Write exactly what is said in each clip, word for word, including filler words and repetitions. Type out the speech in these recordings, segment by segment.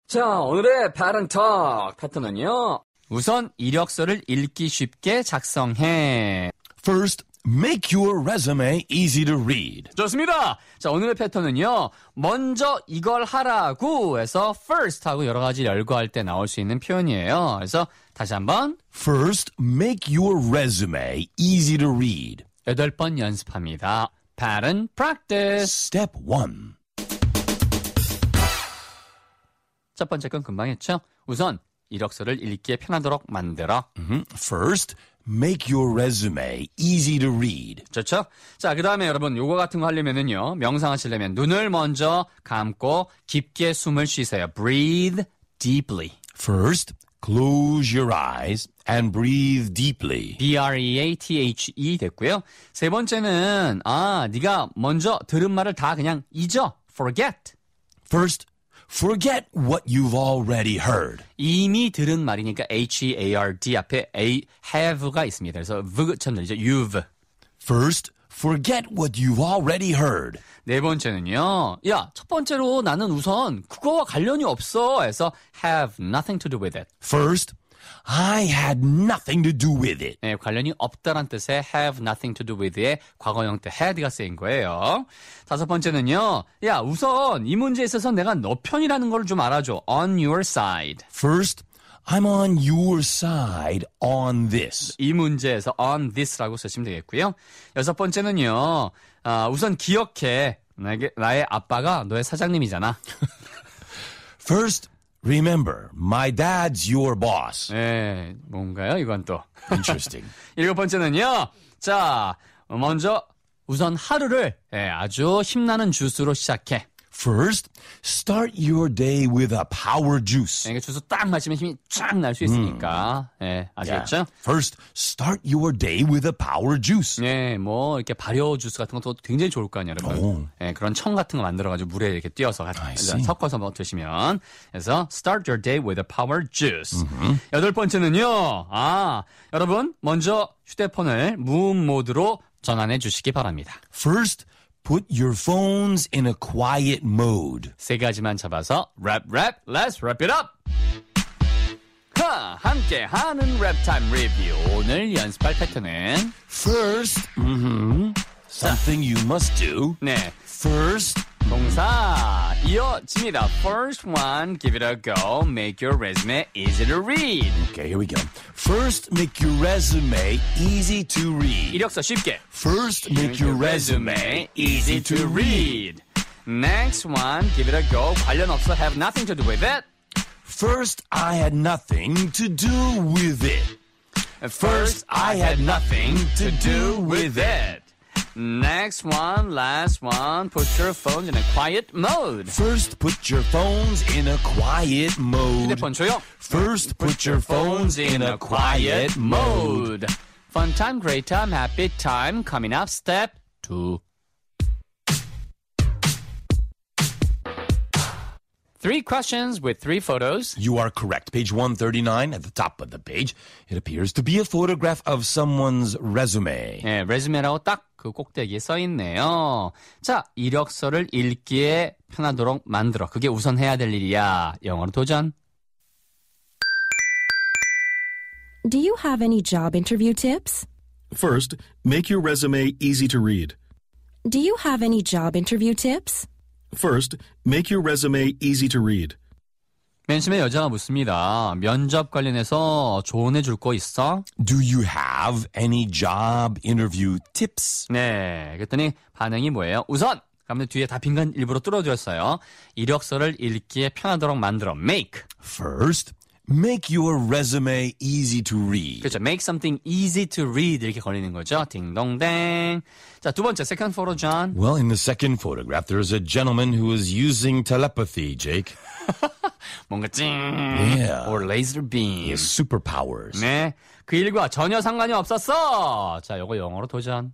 자, 오늘의 Pattern Talk 패턴은요. 우선 이력서를 읽기 쉽게 작성해. First, make your resume easy to read. 좋습니다. 자, 오늘의 패턴은요. 먼저 이걸 하라고 해서 first 하고 여러 가지 열거할 때 나올 수 있는 표현이에요. 그래서 다시 한번. First, make your resume easy to read. 여덟 번 연습합니다. Pattern practice. Step one. 첫 번째 건 금방 했죠? 우선 이력서를 읽기에 편하도록 만들어. Mm-hmm. First, make your resume easy to read. 좋죠? 자, 그 다음에 여러분 요거 같은 거 하려면은요. 명상하시려면 눈을 먼저 감고 깊게 숨을 쉬세요. Breathe deeply. First, close your eyes and breathe deeply. B R E A T H E 됐고요. 세 번째는 아, 네가 먼저 들은 말을 다 그냥 잊어. Forget. First, forget what you've already heard. 이미 들은 말이니까 H E A R D 앞에 A, have가 있습니다. 그래서 V처럼 들리죠. You've. First, forget what you've already heard. 네 번째는요. 야, 첫 번째로 나는 우선 그거와 관련이 없어 해서 have nothing to do with it. First, I had nothing to do with it. 네, 관련이 없다란 뜻의 have nothing to do with의 과거 형태 had가 쓰인 거예요. 다섯 번째는요. 야, 우선 이 문제에 있어서 내가 너 편이라는 걸 좀 알아줘. On your side. First, I'm on your side on this. 이 문제에서 on this라고 쓰시면 되겠고요. 여섯 번째는요. 아, 우선 기억해. 나게, 나의 아빠가 너의 사장님이잖아. First, remember, my dad's your boss. 네, 뭔가요? 이건 또. Interesting. 일곱 번째는요. 자, 먼저 우선 하루를 예, 아주 힘나는 주스로 시작해. First, start your day with a power juice. 이게 주스 딱 마시면 힘이 쫙 날 수 있으니까. 예, 아시겠죠? Yeah. First, start your day with a power juice. 네, 뭐 이렇게 발효 주스 같은 것도 굉장히 좋을 거 아니에요, 여러분. 오. 예, 그런 청 같은 거 만들어가지고 물에 이렇게 띄어서 같이 I see. 섞어서 뭐 드시면. 그래서 start your day with a power juice. Mm-hmm. 여덟 번째는요. 아, 여러분 먼저 휴대폰을 무음 모드로 전환해 주시기 바랍니다. First, put your phones in a quiet mode. 세 가지만 잡아서 rap rap, let's wrap it up. 하, 함께 하는 랩타임 리뷰. 오늘 연습할 패턴은 First, mm-hmm, something you must do. 네, First, 동사 이어집니다. First one, give it a go. Make your resume easy to read. okay, here we go. First, make your resume easy to read. 이력서 쉽게. First, make your resume easy to read. Next one, give it a go. 관련 없어, have nothing to do with it. First, I had nothing to do with it. First, I had nothing to do with it. Next one, last one, put your phone in a quiet mode. First, put your phones in a quiet mode. 휴대폰 조용. First, put your phones in a quiet mode. Fun time, great time, happy time. Coming up, step two. Three questions with three photos. You are correct. Page one thirty-nine at the top of the page. It appears to be a photograph of someone's resume. 네, resume라고 딱 그 꼭대기에 써 있네요. 자, 이력서를 읽기에 편하도록 만들어. 그게 우선 해야 될 일이야. 영어로 도전. Do you have any job interview tips? First, make your resume easy to read. Do you have any job interview tips? First, make your resume easy to read. 맨 처음에 여자가 묻습니다. 면접 관련해서 조언해 줄 거 있어? Do you have any job interview tips? 네, 그랬더니 반응이 뭐예요? 우선! 그러면 뒤에 다 빈간 일부러 뚫어주었어요. 이력서를 읽기에 편하도록 만들어. Make. First, make your resume easy to read. 그렇죠. Make something easy to read 이렇게 걸리는 거죠. 딩동댕. 자, 두 번째, second photo, John. Well, in the second photograph, there's a gentleman who is using telepathy, Jake. 뭔가 찡. Yeah. or laser beam. He has superpowers. 네, 그 일과 전혀 상관이 없었어. 자, 요거 영어로 도전.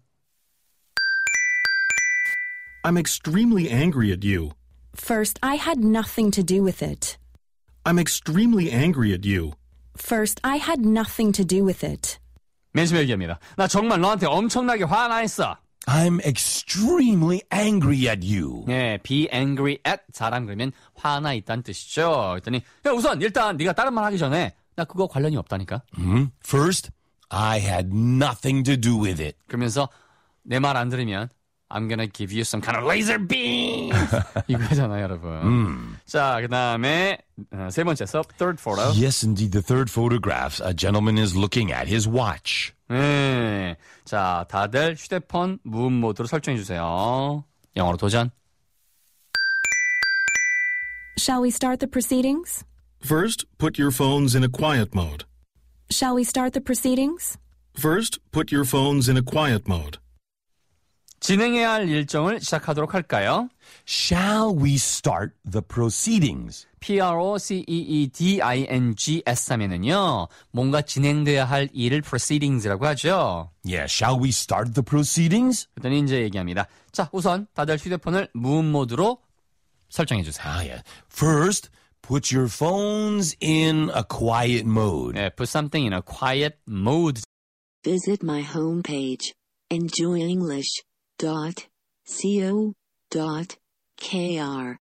I'm extremely angry at you. First, I had nothing to do with it. I'm extremely angry at you. First, I had nothing to do with it. 맨 처음에 얘기합니다. 나 정말 너한테 엄청나게 화나 있어. I'm extremely angry at you. 네, be angry at 사람 그러면 화나 있다는 뜻이죠. 그랬더니 야, 우선 일단 네가 다른 말 하기 전에 나 그거 관련이 없다니까. Hmm? First, I had nothing to do with it. 그러면서 내 말 안 들으면 I'm gonna give you some kind of laser beam. 이거잖아요, 여러분. Mm. 자, 그 다음에 세 번째 서 third photo. Yes, indeed, the third photograph. A gentleman is looking at his watch. 네, 자, 다들 휴대폰 무음 모드로 설정해 주세요. 영어로 도전. Shall we start the proceedings? First, put your phones in a quiet mode. Shall we start the proceedings? First, put your phones in a quiet mode. 진행해야 할 일정을 시작하도록 할까요? Shall we start the proceedings? P-R-O-C-E-E-D-I-N-G-S 하면은요, 뭔가 진행돼야 할 일을 proceedings라고 하죠. Yeah, shall we start the proceedings? 그랬더니 이제 얘기합니다. 자, 우선 다들 휴대폰을 무음 모드로 설정해 주세요. Ah, yeah. First, put your phones in a quiet mode. 네, put something in a quiet mode. Visit my homepage, enjoy english dot co dot kr.